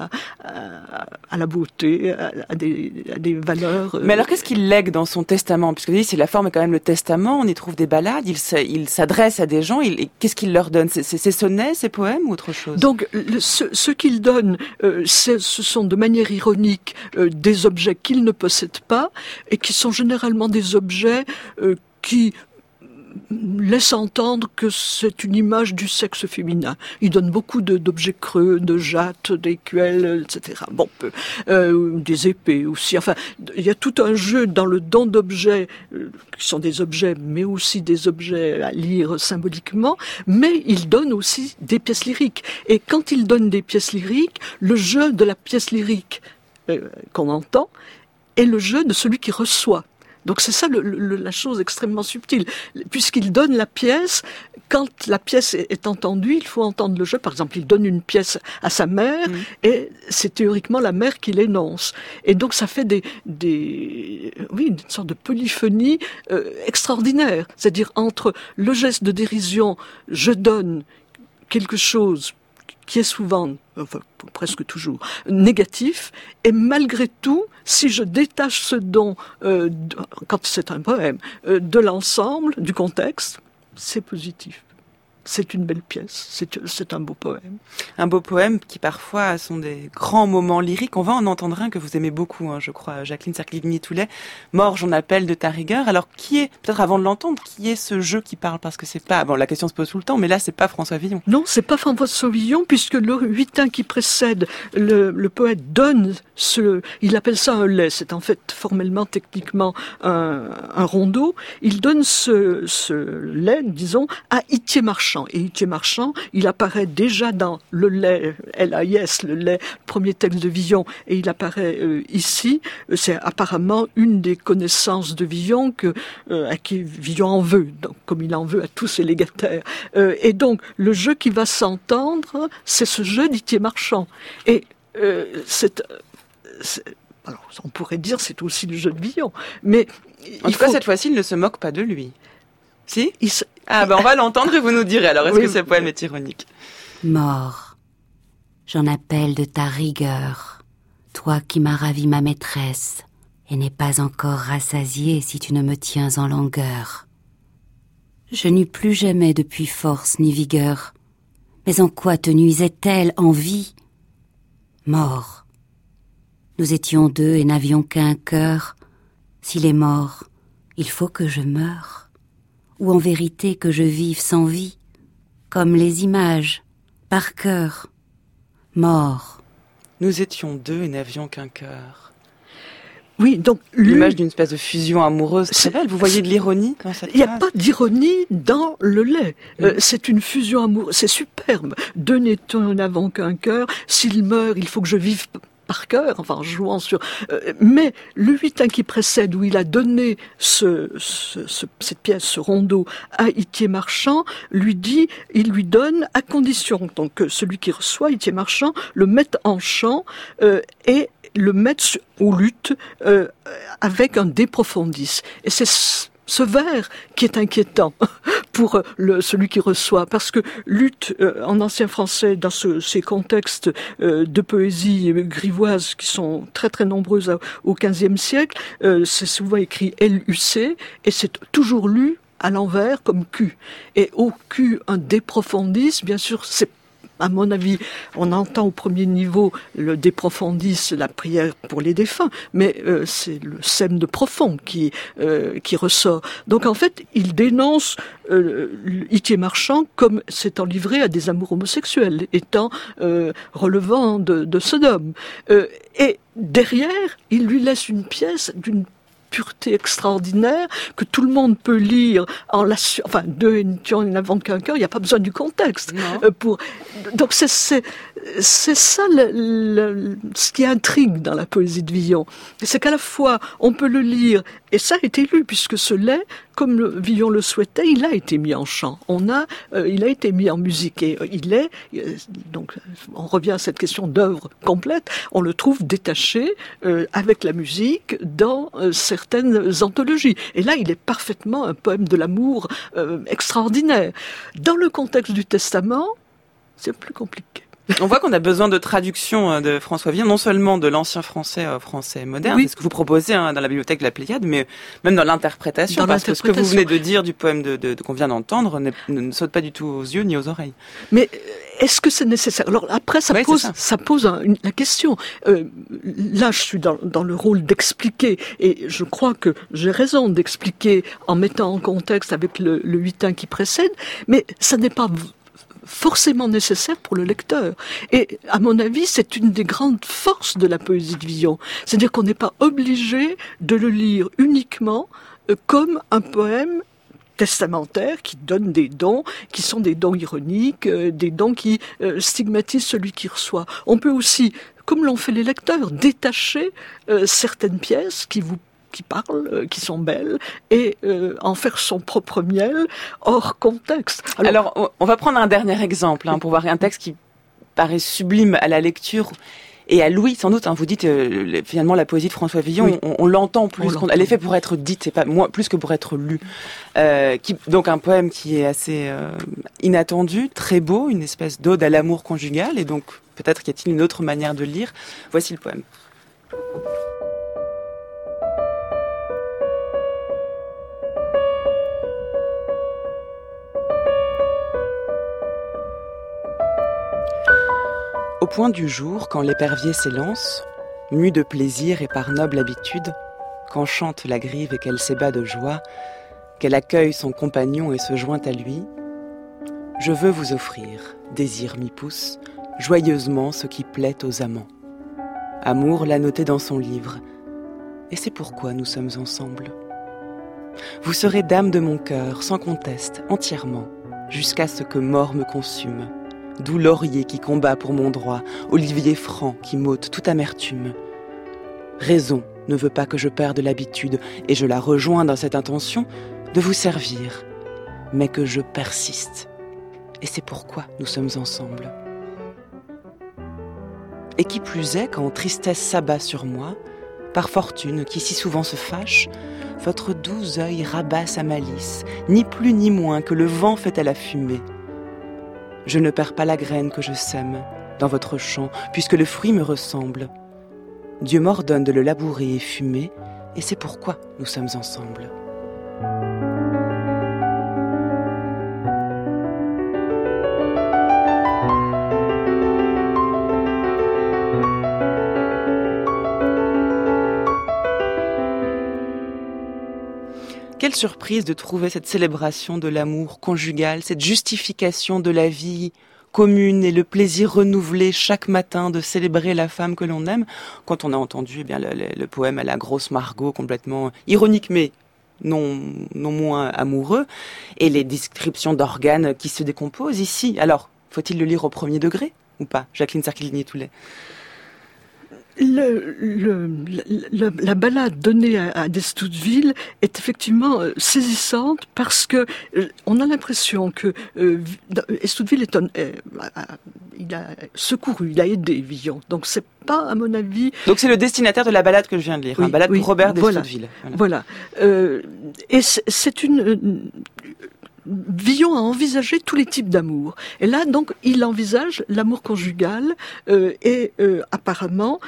à la beauté, à des valeurs. Mais alors qu'est-ce qu'il lègue dans son testament? Puisque c'est la forme est quand même le testament, on y trouve des ballades, il s'adresse à des gens, qu'est-ce qu'il leur donne? C'est ses sonnets, ses poèmes ou autre chose? Donc ce qu'il donne, ce sont de manière ironique des objets qu'il ne possède pas et qui sont généralement des objets qui laisse entendre que c'est une image du sexe féminin. Il donne beaucoup d'objets creux, de jattes, d'écuelles, etc. Bon, des épées aussi. Enfin, il y a tout un jeu dans le don d'objets, qui sont des objets, mais aussi des objets à lire symboliquement, mais il donne aussi des pièces lyriques. Et quand il donne des pièces lyriques, le jeu de la pièce lyrique qu'on entend est le jeu de celui qui reçoit. Donc c'est ça la chose extrêmement subtile. Puisqu'il donne la pièce, quand la pièce est entendue, il faut entendre le jeu. Par exemple, il donne une pièce à sa mère, et c'est théoriquement la mère qui l'énonce. Et donc ça fait une sorte de polyphonie extraordinaire. C'est-à-dire entre le geste de dérision, je donne quelque chose qui est souvent, enfin, presque toujours, négatif, et malgré tout, si je détache ce don, quand c'est un poème, de l'ensemble, du contexte, c'est positif. C'est une belle pièce, c'est un beau poème. Un beau poème qui parfois sont des grands moments lyriques. On va en entendre un que vous aimez beaucoup, je crois, Jacqueline Cerquilini-Toulet. Mort, j'en appelle de ta rigueur. Alors peut-être avant de l'entendre, qui est ce jeu qui parle? Parce que c'est pas, la question se pose tout le temps, mais là c'est pas François Villon. Non, c'est pas François Villon, puisque le huitain qui précède, le poète donne il appelle ça un lait, c'est en fait formellement, techniquement un rondeau. Il donne ce lait, disons, à Itier Marchand. Et Itier Marchand, il apparaît déjà dans le lait, L-A-I-S, le lait, premier texte de Villon, et il apparaît ici. C'est apparemment une des connaissances de Villon à qui Villon en veut, donc, comme il en veut à tous ses légataires. Et donc, le jeu qui va s'entendre, c'est ce jeu d'Itier Marchand. Et alors, on pourrait dire c'est aussi le jeu de Villon, mais en tout cas cette fois-ci il ne se moque pas de lui. Si on va l'entendre et vous nous direz alors est-ce que ce poème est ironique? Mort, j'en appelle de ta rigueur, toi qui m'as ravi ma maîtresse et n'es pas encore rassasiée si tu ne me tiens en langueur. Je n'eus plus jamais depuis force ni vigueur, mais en quoi te nuisait-elle en vie? Mort, nous étions deux et n'avions qu'un cœur. S'il est mort, il faut que je meure, ou en vérité que je vive sans vie, comme les images, par cœur. Mort. Nous étions deux et n'avions qu'un cœur. Oui, donc l'image d'une espèce de fusion amoureuse très belle. Vous voyez de l'ironie dans cette phrase ? Il n'y a pas d'ironie dans le lait. C'est une fusion amoureuse. C'est superbe. Deux n'étant n'avant qu'un cœur. S'il meurt, il faut que je vive par cœur, enfin en jouant sur... mais le huitain qui précède, où il a donné cette pièce, ce rondeau, à Hitier Marchand, il lui donne à condition donc que celui qui reçoit, Hitier Marchand, le mette en chant et le mette au luth avec un de profundis. Et c'est ce vers qui est inquiétant pour celui qui reçoit, parce que luth en ancien français, dans ces contextes de poésie grivoise qui sont très très nombreuses au XVe siècle, c'est souvent écrit LUC et c'est toujours lu à l'envers comme Q. Et au Q, un de profundis, bien sûr, c'est à mon avis, on entend au premier niveau le de profundis, la prière pour les défunts, mais c'est le sème de profond qui ressort. Donc en fait, il dénonce Hitier Marchand comme s'étant livré à des amours homosexuels, étant relevant de Sodome. Et derrière, il lui laisse une pièce d'une pureté extraordinaire que tout le monde peut lire deux n'avant qu'un cœur, il n'y a pas besoin du contexte donc c'est ça ce qui intrigue dans la poésie de Villon, c'est qu'à la fois on peut le lire, et ça a été lu puisque ce lait, comme Villon le souhaitait, il a été mis en chant, il a été mis en musique, et donc on revient à cette question d'œuvre complète, on le trouve détaché avec la musique dans certaines anthologies, et là il est parfaitement un poème de l'amour extraordinaire. Dans le contexte du Testament, c'est plus compliqué. On voit qu'on a besoin de traduction de François Villon, non seulement de l'ancien français au français moderne, c'est ce que vous proposez dans la bibliothèque de la Pléiade, mais même dans l'interprétation, parce que ce que vous venez de dire du poème qu'on vient d'entendre ne saute pas du tout aux yeux ni aux oreilles. Mais est-ce que c'est nécessaire ? Alors après, ça pose la question. Là, je suis dans le rôle d'expliquer, et je crois que j'ai raison d'expliquer en mettant en contexte avec le huitain qui précède, mais ça n'est pas forcément nécessaire pour le lecteur. Et à mon avis, c'est une des grandes forces de la poésie de Villon. C'est-à-dire qu'on n'est pas obligé de le lire uniquement comme un poème testamentaire qui donne des dons, qui sont des dons ironiques, des dons qui stigmatisent celui qui reçoit. On peut aussi, comme l'ont fait les lecteurs, détacher certaines pièces qui parlent, qui sont belles, et en faire son propre miel hors contexte. Alors on va prendre un dernier exemple pour voir un texte qui paraît sublime à la lecture et à l'ouïe, sans doute. Vous dites finalement la poésie de François Villon, on l'entend plus. Elle est faite pour être dite, c'est pas plus que pour être lue. Donc un poème qui est assez inattendu, très beau, une espèce d'ode à l'amour conjugal, et donc peut-être y a-t-il une autre manière de le lire. Voici le poème. Au point du jour, quand l'épervier s'élance, mue de plaisir et par noble habitude, qu'enchante la grive et qu'elle s'ébat de joie, qu'elle accueille son compagnon et se joint à lui, je veux vous offrir, désir m'y pousse, joyeusement ce qui plaît aux amants. Amour l'a noté dans son livre, et c'est pourquoi nous sommes ensemble. Vous serez dame de mon cœur, sans conteste, entièrement, jusqu'à ce que mort me consume. D'où laurier qui combat pour mon droit, olivier franc qui m'ôte toute amertume. Raison ne veut pas que je perde l'habitude, et je la rejoins dans cette intention de vous servir, mais que je persiste. Et c'est pourquoi nous sommes ensemble. Et qui plus est, quand tristesse s'abat sur moi, par fortune qui si souvent se fâche, votre doux œil rabat sa malice, ni plus ni moins que le vent fait à la fumée. Je ne perds pas la graine que je sème dans votre champ, puisque le fruit me ressemble. Dieu m'ordonne de le labourer et fumer, et c'est pourquoi nous sommes ensemble. Quelle surprise de trouver cette célébration de l'amour conjugal, cette justification de la vie commune et le plaisir renouvelé chaque matin de célébrer la femme que l'on aime. Quand on a entendu le poème à la grosse Margot, complètement ironique mais non moins amoureux, et les descriptions d'organes qui se décomposent ici. Alors, faut-il le lire au premier degré ou pas, Jacqueline Cerquilini-Toulet? La balade donnée à d'Estouteville est effectivement saisissante parce que on a l'impression que Estouteville il a secouru, il a aidé Villon. Donc c'est pas, à mon avis... Donc c'est le destinataire de la balade que je viens de lire, oui, balade pour Robert d'Estouteville. Voilà. Et c'est une... Villon a envisagé tous les types d'amour. Et là, donc, il envisage l'amour conjugal et apparemment,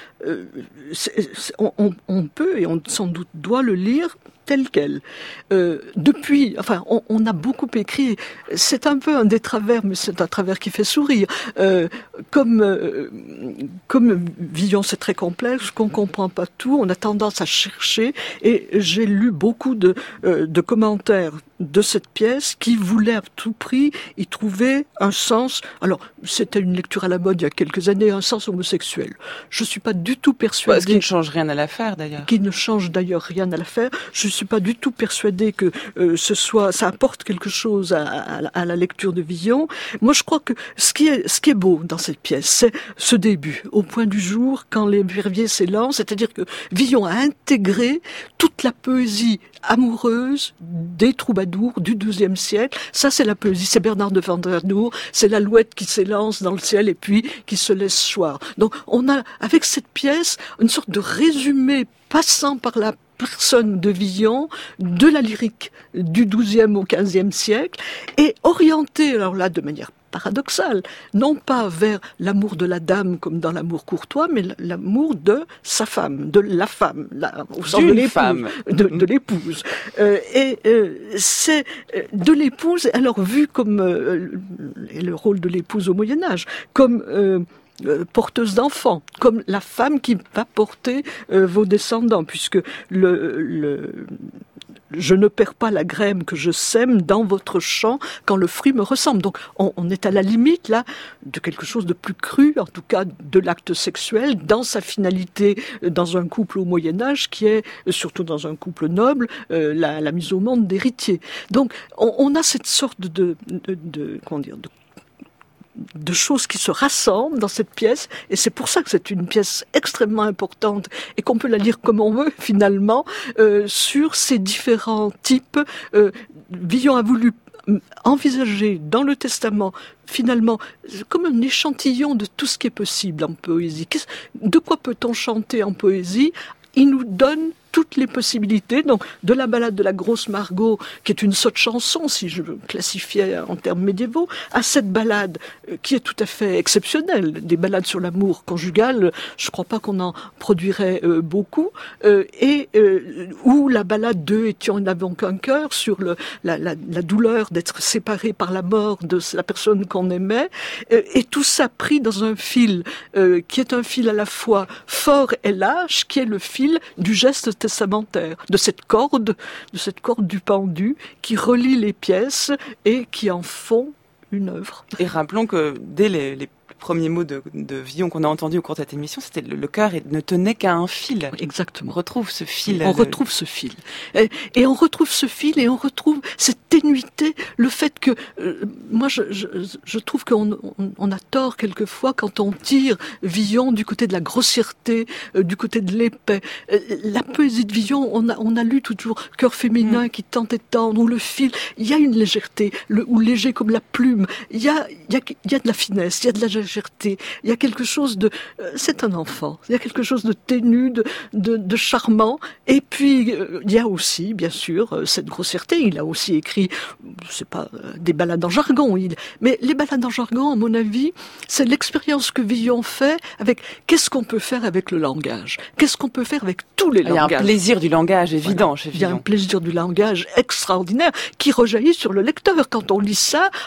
on peut et on sans doute doit le lire tel quel. Depuis, enfin, on a beaucoup écrit. C'est un peu un des travers, mais c'est un travers qui fait sourire. Comme Villon, c'est très complexe, qu'on comprend pas tout, on a tendance à chercher. Et j'ai lu beaucoup de commentaires de cette pièce qui voulait à tout prix y trouver un sens. Alors, c'était une lecture à la mode il y a quelques années, un sens homosexuel. Je suis pas du tout persuadée... Ce qui ne change rien à l'affaire, d'ailleurs. Qui ne change d'ailleurs rien à l'affaire. Je suis pas du tout persuadée que ça apporte quelque chose à la lecture de Villon. Moi, je crois que ce qui est beau dans cette pièce, c'est ce début, au point du jour, quand les verviers s'élancent, c'est-à-dire que Villon a intégré toute la poésie amoureuse des troubadours du XIIe siècle. Ça, c'est la poésie. C'est Bernard de Ventadour. C'est l'alouette qui s'élance dans le ciel et puis qui se laisse choir. Donc, on a, avec cette pièce, une sorte de résumé passant par la personne de Villon, de la lyrique du XIIe au XVe siècle, et orienté, alors là, de manière paradoxale, non pas vers l'amour de la dame comme dans l'amour courtois, mais l'amour de sa femme, de la femme, au sens de l'épouse, de l'épouse. C'est de l'épouse, alors vu comme le rôle de l'épouse au Moyen-Âge, comme porteuse d'enfants, comme la femme qui va porter vos descendants, puisque je ne perds pas la graine que je sème dans votre champ quand le fruit me ressemble. Donc on est à la limite là de quelque chose de plus cru, en tout cas de l'acte sexuel, dans sa finalité, dans un couple au Moyen-Âge qui est, surtout dans un couple noble, la mise au monde d'héritiers. Donc on a cette sorte de choses qui se rassemblent dans cette pièce, et c'est pour ça que c'est une pièce extrêmement importante et qu'on peut la lire comme on veut finalement, sur ces différents types. Villon a voulu envisager dans le Testament finalement comme un échantillon de tout ce qui est possible en poésie. De quoi peut-on chanter en poésie? Il nous donne toutes les possibilités, donc de la balade de la grosse Margot, qui est une sotte chanson, si je veux classifier en termes médiévaux, à cette balade qui est tout à fait exceptionnelle, des balades sur l'amour conjugal, je ne crois pas qu'on en produirait beaucoup, ou la balade de « Étions n'avons qu'un cœur » sur la douleur d'être séparé par la mort de la personne qu'on aimait, et tout ça pris dans un fil qui est un fil à la fois fort et lâche, qui est le fil du geste testamentaire, de cette corde du pendu qui relie les pièces et qui en font une œuvre. Et rappelons que dès les premiers mots de Villon qu'on a entendus au cours de cette émission, c'était le cœur ne tenait qu'à un fil. Exactement. On retrouve ce fil. On retrouve ce fil. Et on retrouve ce fil et on retrouve cette ténuité, le fait que, moi je trouve qu'on a tort quelquefois quand on tire Villon du côté de la grossièreté, du côté de l'épais. La poésie de Villon, on a lu toujours Cœur féminin qui tente et tendre, ou le fil, il y a une légèreté, ou léger comme la plume, il y a de la finesse, il y a de la légèreté, il y a quelque chose de... c'est un enfant, il y a quelque chose de ténu, de charmant, et puis il y a aussi, bien sûr, cette grossièreté. Il a aussi écrit, c'est pas des ballades en jargon, mais les ballades en jargon, à mon avis, c'est l'expérience que Villon fait avec qu'est-ce qu'on peut faire avec le langage, qu'est-ce qu'on peut faire avec tous les langages. Il y a un plaisir du langage évident chez Villon. Il y a un plaisir du langage extraordinaire qui rejaillit sur le lecteur. Quand on lit ça,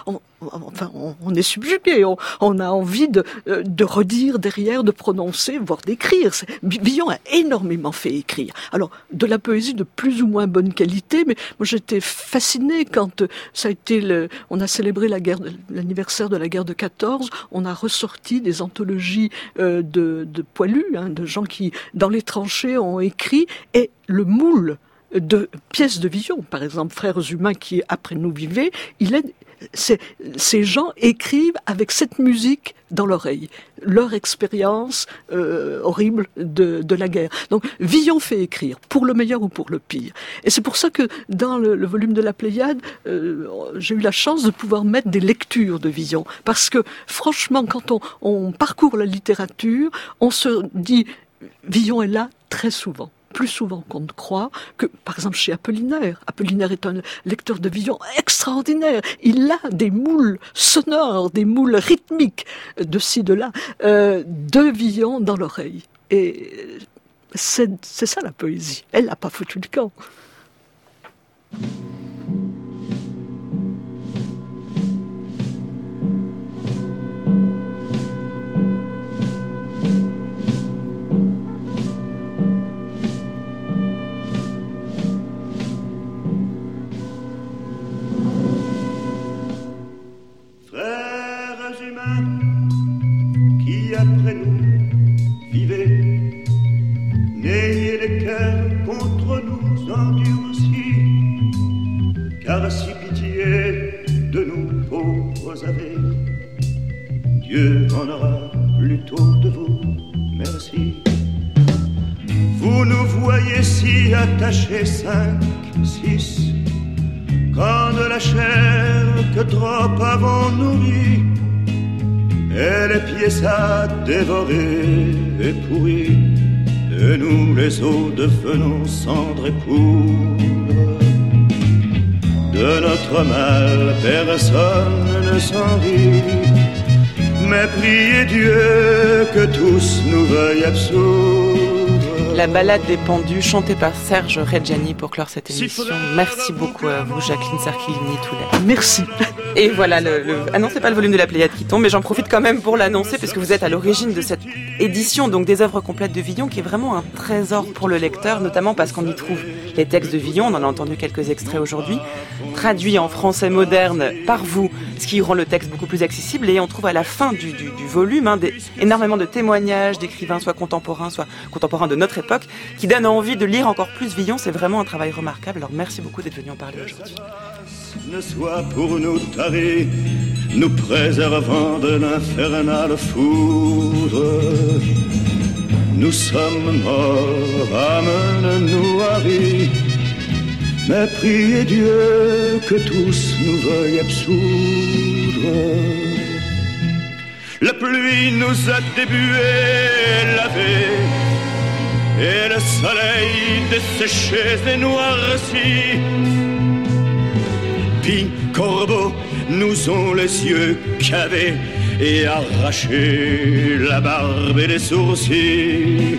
on est subjugué, on a envie de redire derrière, de prononcer, voire d'écrire. Villon a énormément fait écrire. Alors, de la poésie de plus ou moins bonne qualité, mais moi j'étais fascinée quand ça a été on a célébré l'anniversaire de la guerre de 14, on a ressorti des anthologies de poilus, de gens qui, dans les tranchées, ont écrit, et le moule de pièces de Villon, par exemple, Frères humains qui après nous vivaient, ces gens écrivent avec cette musique dans l'oreille, leur expérience horrible de la guerre. Donc Villon fait écrire, pour le meilleur ou pour le pire. Et c'est pour ça que dans le volume de la Pléiade, j'ai eu la chance de pouvoir mettre des lectures de Villon. Parce que franchement, quand on parcourt la littérature, on se dit, Villon est là très souvent. Plus souvent qu'on ne croit, que par exemple chez Apollinaire. Apollinaire est un lecteur de Villon extraordinaire. Il a des moules sonores, des moules rythmiques, de ci, de là, de Villon dans l'oreille. Et c'est ça la poésie. Elle n'a pas foutu le camp. Après nous, vivez, n'ayez les cœurs contre nous endurcis, car si pitié de nous pauvres avez, Dieu en aura plutôt de vous, merci. Vous nous voyez si attachés 5, 6, quand de la chair que trop avons nourri, et les pieds à dévorer et pourrir, et nous les os devenons cendres et poudre. De notre mal personne ne s'en rit, mais priez Dieu que tous nous veuillent absoudre. La balade des pendus, chantée par Serge Reggiani pour clore cette émission. Merci beaucoup à vous, Jacqueline Sarkilini-Toulet. Merci. Et voilà, ah non, c'est pas le volume de la Pléiade qui tombe, mais j'en profite quand même pour l'annoncer, parce que vous êtes à l'origine de cette édition, donc des œuvres complètes de Villon, qui est vraiment un trésor pour le lecteur, notamment parce qu'on y trouve les textes de Villon, on en a entendu quelques extraits aujourd'hui, traduits en français moderne par vous, ce qui rend le texte beaucoup plus accessible, et on trouve à la fin du volume énormément de témoignages d'écrivains, soit contemporains de notre époque, qui donnent envie de lire encore plus Villon. C'est vraiment un travail remarquable, alors merci beaucoup d'être venu en parler aujourd'hui. Ne soit pour nous tarer, nous préservant de l'infernale foudre. Nous sommes morts, amène-nous à rire, mais priez Dieu que tous nous veuillent absoudre. La pluie nous a débués, lavés, et le soleil desséché et noirci. Puis corbeaux nous ont les yeux cavés et arrachés la barbe et les sourcils.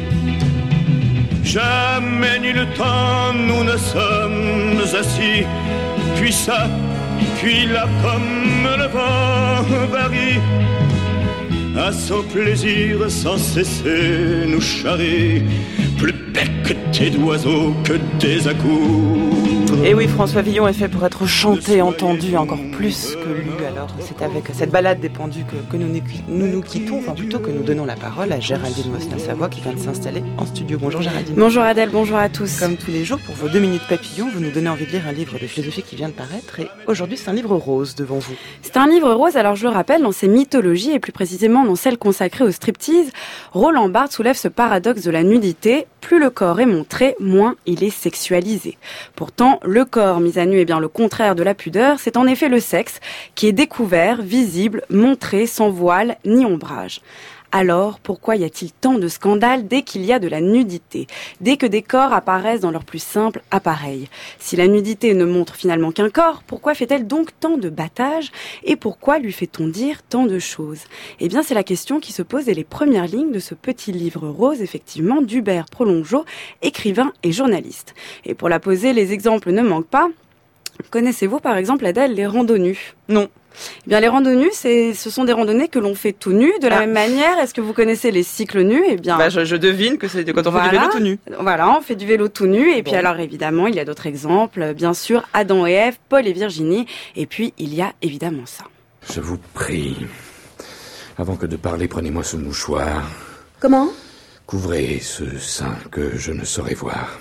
Jamais ni le temps nous ne sommes assis, puis ça, puis là comme le vent varie, à son plaisir sans cesser nous charrie, plus becquetés d'oiseaux que des accours. Et oui, François Villon est fait pour être chanté, entendu encore plus que lu. Alors c'est avec cette balade des pendus que nous quittons, enfin plutôt que nous donnons la parole à Géraldine Mosna-Savoie qui vient de s'installer en studio. Bonjour Géraldine. Bonjour Adèle, bonjour à tous. Comme tous les jours, pour vos 2 minutes papillons, vous nous donnez envie de lire un livre de philosophie qui vient de paraître, et aujourd'hui c'est un livre rose devant vous. C'est un livre rose, alors je le rappelle, dans ses mythologies et plus précisément dans celle consacrée au striptease, Roland Barthes soulève ce paradoxe de la nudité. Plus le corps est montré, moins il est sexualisé. Pourtant, le corps mis à nu est bien le contraire de la pudeur, c'est en effet le sexe qui est découvert, visible, montré, sans voile ni ombrage. Alors, pourquoi y a-t-il tant de scandales dès qu'il y a de la nudité, dès que des corps apparaissent dans leur plus simple appareil? Si la nudité ne montre finalement qu'un corps, pourquoi fait-elle donc tant de battage et pourquoi lui fait-on dire tant de choses? Eh bien, c'est la question qui se pose dès les premières lignes de ce petit livre rose, effectivement, d'Hubert Prolongeau, écrivain et journaliste. Et pour la poser, les exemples ne manquent pas. Connaissez-vous par exemple, Adèle, les randos nus? Non. Eh bien, les randonnées, ce sont des randonnées que l'on fait tout nu. De la même manière, est-ce que vous connaissez les cycles nus? Eh bien, je devine que c'est quand on fait du vélo tout nu. Voilà, on fait du vélo tout nu. Et puis alors, évidemment, il y a d'autres exemples. Bien sûr, Adam et Ève, Paul et Virginie. Et puis, il y a évidemment ça. Je vous prie, avant que de parler, prenez-moi ce mouchoir. Comment? Couvrez ce sein que je ne saurais voir.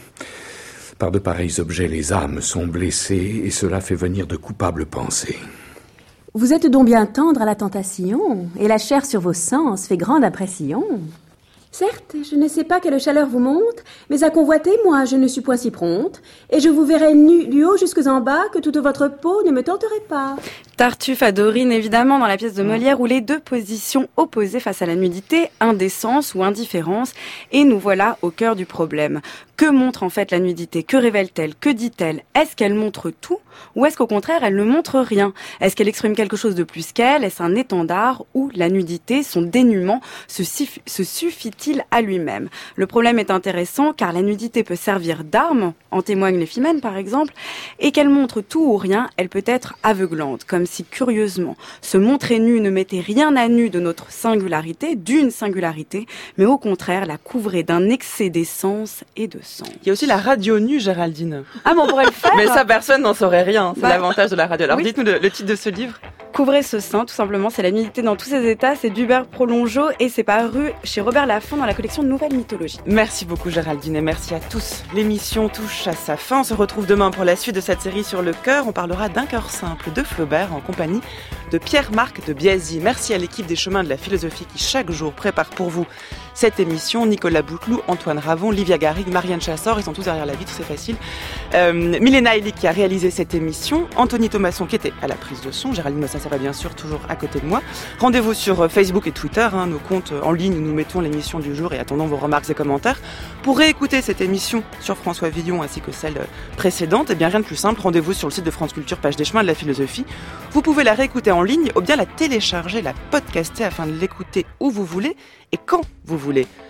Par de pareils objets, les âmes sont blessées et cela fait venir de coupables pensées. Vous êtes donc bien tendre à la tentation, et la chair sur vos sens fait grande impression. Certes, je ne sais pas quelle chaleur vous monte, mais à convoiter, moi, je ne suis point si prompte, et je vous verrai nu du haut jusque en bas, que toute votre peau ne me tenterait pas. Tartuffe à Dorine, évidemment, dans la pièce de Molière, où les deux positions opposées face à la nudité, indécence ou indifférence, et nous voilà au cœur du problème. Que montre en fait la nudité? Que révèle-t-elle? Que dit-elle? Est-ce qu'elle montre tout? Ou est-ce qu'au contraire, elle ne montre rien? Est-ce qu'elle exprime quelque chose de plus qu'elle? Est-ce un étendard? Ou la nudité, son dénuement, se suffit-il à lui-même? Le problème est intéressant car la nudité peut servir d'arme, en témoignent les Phimènes par exemple, et qu'elle montre tout ou rien, elle peut être aveuglante, comme si curieusement, se montrer nu ne mettait rien à nu de notre singularité, d'une singularité, mais au contraire la couvrait d'un excès d'essence et de sang. Il y a aussi la radio nue, Géraldine. Ah bon, on pourrait le faire. Mais ça, personne n'en saurait rien. C'est l'avantage de la radio. Alors dites-nous le titre de ce livre. Couvrez ce sein, tout simplement, c'est la nudité dans tous ses états, c'est d'Hubert Prolongeau et c'est paru chez Robert Laffont dans la collection Nouvelle Mythologie. Merci beaucoup Géraldine et merci à tous. L'émission touche à sa fin, on se retrouve demain pour la suite de cette série sur le cœur. On parlera d'un cœur simple de Flaubert en compagnie de Pierre-Marc de Biasy. Merci à l'équipe des Chemins de la Philosophie qui chaque jour prépare pour vous cette émission. Nicolas Bouteloup, Antoine Ravon, Livia Garrigue, Marianne Chassor, ils sont tous derrière la vitre, c'est facile. Milena Elik qui a réalisé cette émission, Anthony Thomasson qui était à la prise de son, Géraldine Mossin, ça va bien sûr toujours à côté de moi. Rendez-vous sur Facebook et Twitter, nos comptes en ligne où nous mettons l'émission du jour et attendons vos remarques et commentaires. Pour réécouter cette émission sur François Villon ainsi que celle précédente, eh bien rien de plus simple, rendez-vous sur le site de France Culture, page des Chemins de la Philosophie. Vous pouvez la réécouter en ligne ou bien la télécharger, la podcaster afin de l'écouter où vous voulez et quand vous voulez.